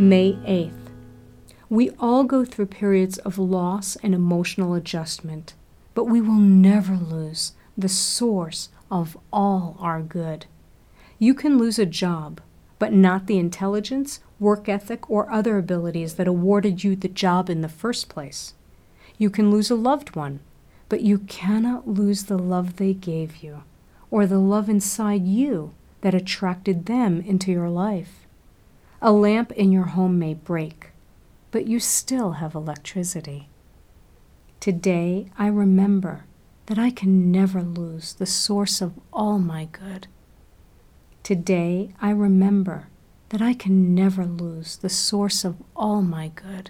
May 8th. We all go through periods of loss and emotional adjustment, but we will never lose the source of all our good. You can lose a job, but not the intelligence, work ethic, or other abilities that awarded you the job in the first place. You can lose a loved one, but you cannot lose the love they gave you, or the love inside you that attracted them into your life. A lamp in your home may break, but you still have electricity. Today, I remember that I can never lose the source of all my good. Today, I remember that I can never lose the source of all my good.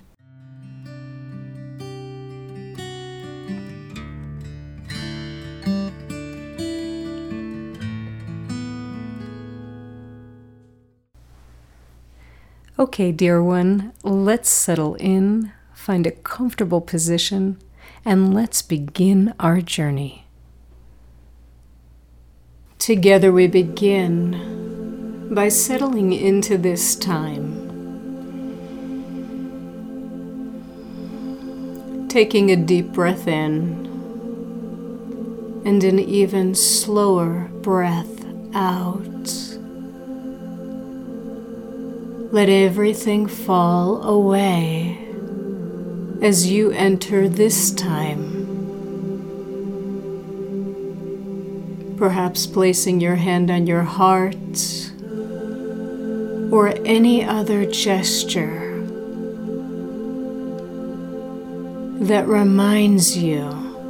Okay, dear one, let's settle in, find a comfortable position, and let's begin our journey. Together we begin by settling into this time, taking a deep breath in and an even slower breath out. Let everything fall away as you enter this time. Perhaps placing your hand on your heart or any other gesture that reminds you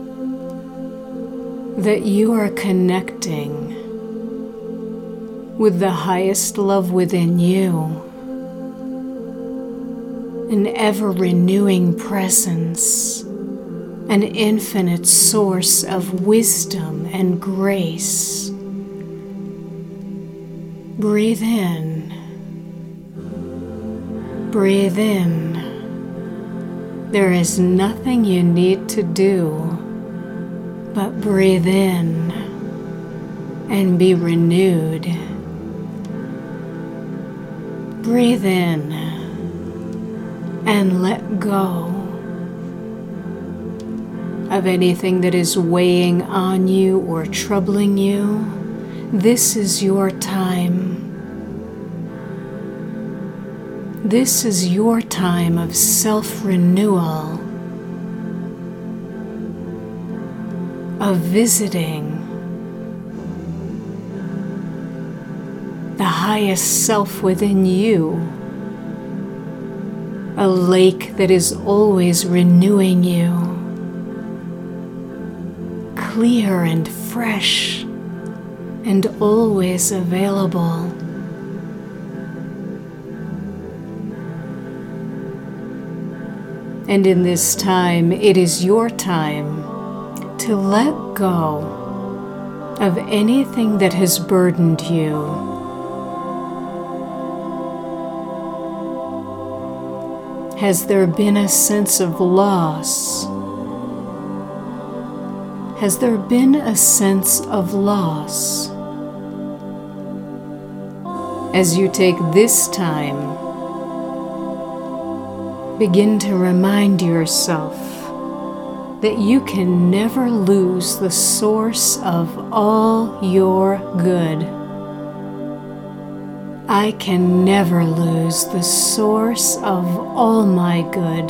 that you are connecting with the highest love within you. An ever-renewing presence, an infinite source of wisdom and grace. Breathe in. Breathe in. There is nothing you need to do but breathe in and be renewed. Breathe in and let go of anything that is weighing on you or troubling you. This is your time. This is your time of self-renewal, of visiting the highest self within you. A lake that is always renewing you, clear and fresh and always available. And in this time, it is your time to let go of anything that has burdened you. Has there been a sense of loss? Has there been a sense of loss? As you take this time, begin to remind yourself that you can never lose the source of all your good. I can never lose the source of all my good.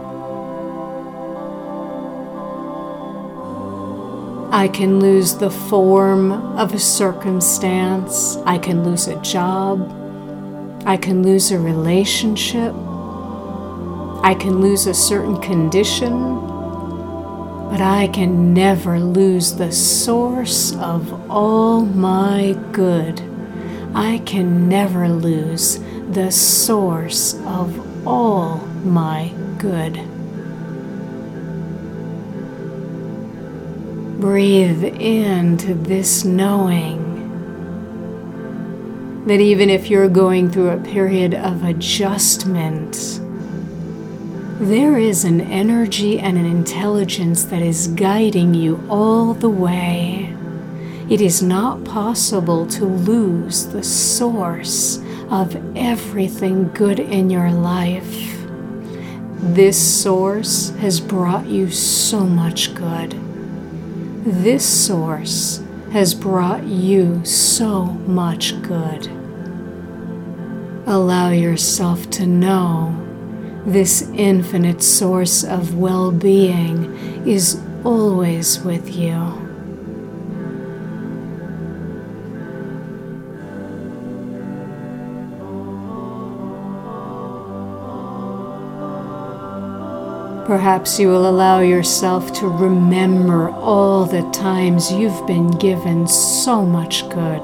I can lose the form of a circumstance. I can lose a job. I can lose a relationship. I can lose a certain condition. But I can never lose the source of all my good. I can never lose the source of all my good. Breathe into this knowing that even if you're going through a period of adjustment, there is an energy and an intelligence that is guiding you all the way. It is not possible to lose the source of everything good in your life. This source has brought you so much good. This source has brought you so much good. Allow yourself to know this infinite source of well-being is always with you. Perhaps you will allow yourself to remember all the times you've been given so much good.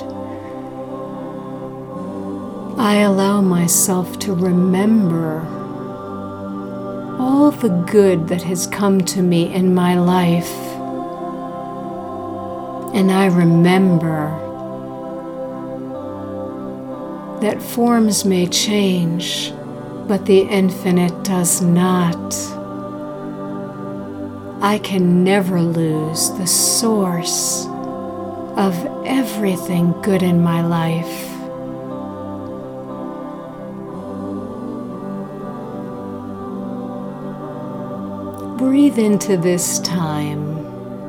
I allow myself to remember all the good that has come to me in my life. And I remember that forms may change, but the infinite does not. I can never lose the source of everything good in my life. Breathe into this time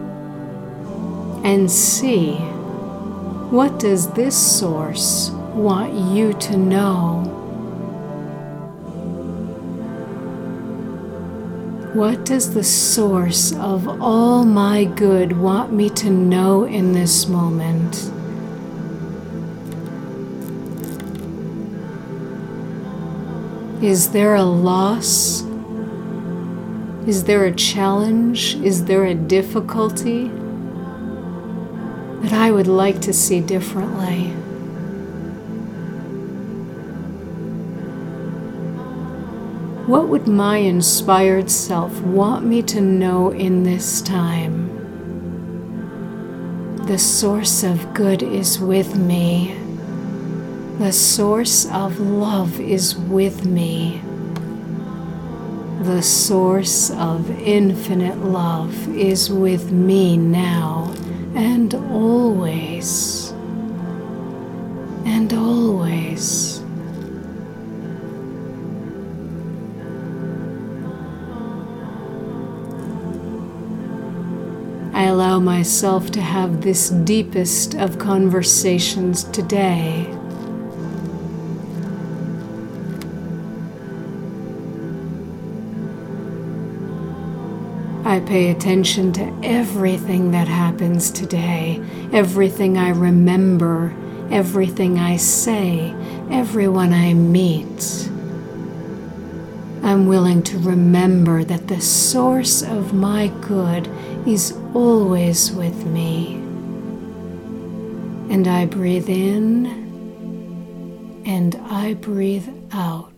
and see, what does this source want you to know? What does the source of all my good want me to know in this moment? Is there a loss? Is there a challenge? Is there a difficulty that I would like to see differently? What would my inspired self want me to know in this time? The source of good is with me. The source of love is with me. The source of infinite love is with me now and always. And always. I allow myself to have this deepest of conversations today. I pay attention to everything that happens today, everything I remember, everything I say, everyone I meet. I'm willing to remember that the source of my good is always with me. And I breathe in and I breathe out.